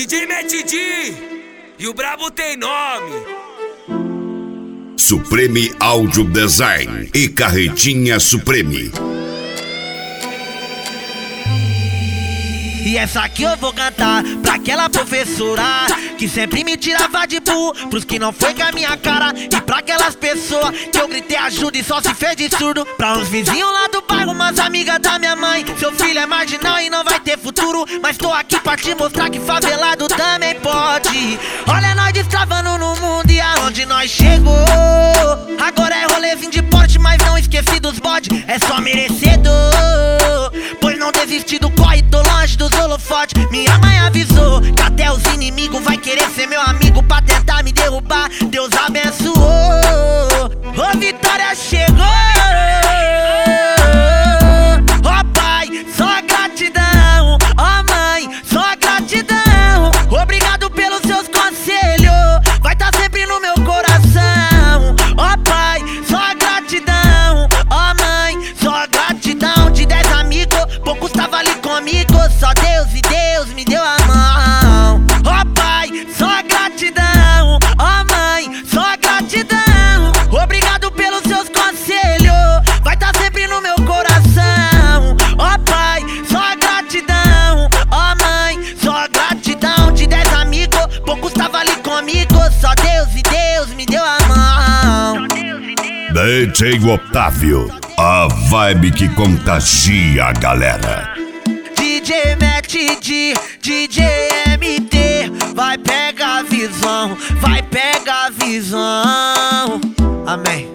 DJ Matt D e o brabo tem nome. Supreme Audio Design e Carretinha Supreme. E essa aqui eu vou cantar pra aquela professora que sempre me tirava de burro, pros que não foi com a minha cara. E pra aquelas pessoas que eu gritei ajuda e só se fez de surdo. Pra uns vizinhos lá do bairro, umas amigas da minha mãe. Seu filho é marginal e não vai ter futuro, mas tô aqui pra te mostrar que favelado também pode. Olha nós destravando no mundo e aonde nós chegou. Agora é rolezinho de porte, mas não esqueci dos bode. É só merecedor, pois não desisti do corre, tô longe dos holofotes. Minha mãe avisou que até os inimigos vai querer ser meu amigo pra tentar me derrubar. Deus abençoou, ô vitória chegou. Ó pai, só gratidão. Ó mãe, só gratidão. Obrigado pelos seus conselhos, vai tá sempre no meu coração. Ó pai, só gratidão. Ó mãe, só gratidão. De 10 amigos, poucos tava ali comigo. Só Deus e Deus me deu a mão. Ó pai, só gratidão. Ó mãe, só gratidão. Obrigado pelos seus conselhos, vai tá sempre no meu coração. Ó pai, só gratidão. Ó mãe, só gratidão. De 10 amigos, poucos tava ali comigo. Só Deus e Deus me deu a mão. DJ Otávio, a vibe que contagia a galera. DJ Matt D, DJ MT, vai pegar a visão, vai pegar a visão. Amém.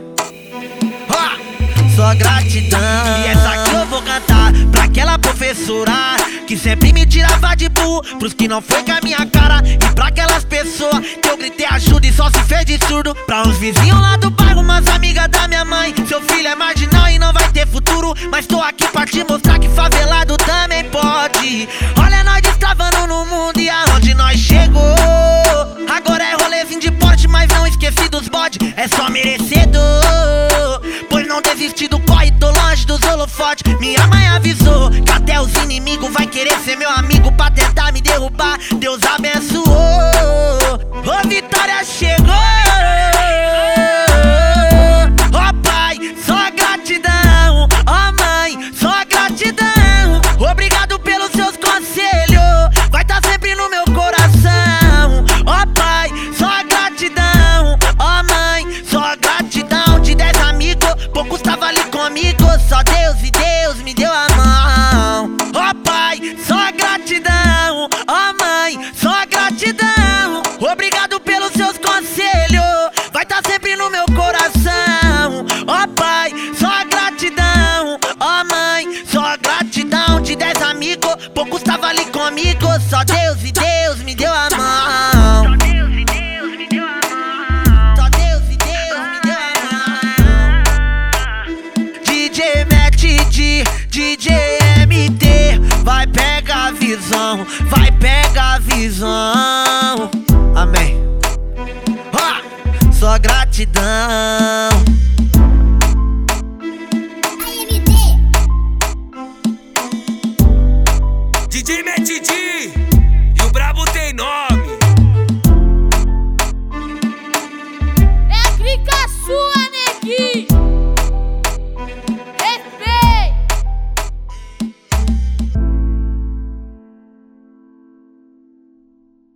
Só gratidão. E essa aqui eu vou cantar pra aquela professora que sempre me tirava de burro, pros que não foi com a minha cara. E pra aquelas pessoas que eu gritei ajuda e só se fez de surdo. Pra uns vizinhos lá do bairro, umas amigas da minha mãe. Seu filho é marginal e não vai ter futuro, mas tô aqui pra te mostrar que favelado também pode. Olha nós destravando no mundo e aonde nós chegou. Agora é rolezinho de porte, mas não esqueci dos bode. É só merecedor, pois não desisti do corre, tô longe dos holofotes. Minha mãe avisou que até os inimigos vai querer ser meu amigo pra tentar me derrubar. Deus abençoou, ô vitória chegou. Ó pai, só gratidão. Ó mãe, só gratidão. Obrigado pelos seus conselhos, vai tá sempre no meu coração. Ó pai, só gratidão. Ó mãe, só gratidão. De 10 amigos, poucos tava ali comigo. Só Deus e Deus me deu a mão. Ó pai, só gratidão. Ó mãe, só gratidão. Obrigado pelos seus conselhos, vai tá sempre no meu coração. Ó pai, só gratidão. Ó mãe, só gratidão. De 10 amigos, poucos tava ali comigo. Só Deus e Deus me deu a mão. Só Deus e Deus me deu a mão. Só Deus e Deus me deu a mão. DJ Matt D, DJ MT, vai pegar a visão, vai pegar a visão. Amém. Só gratidão. DJ Matt D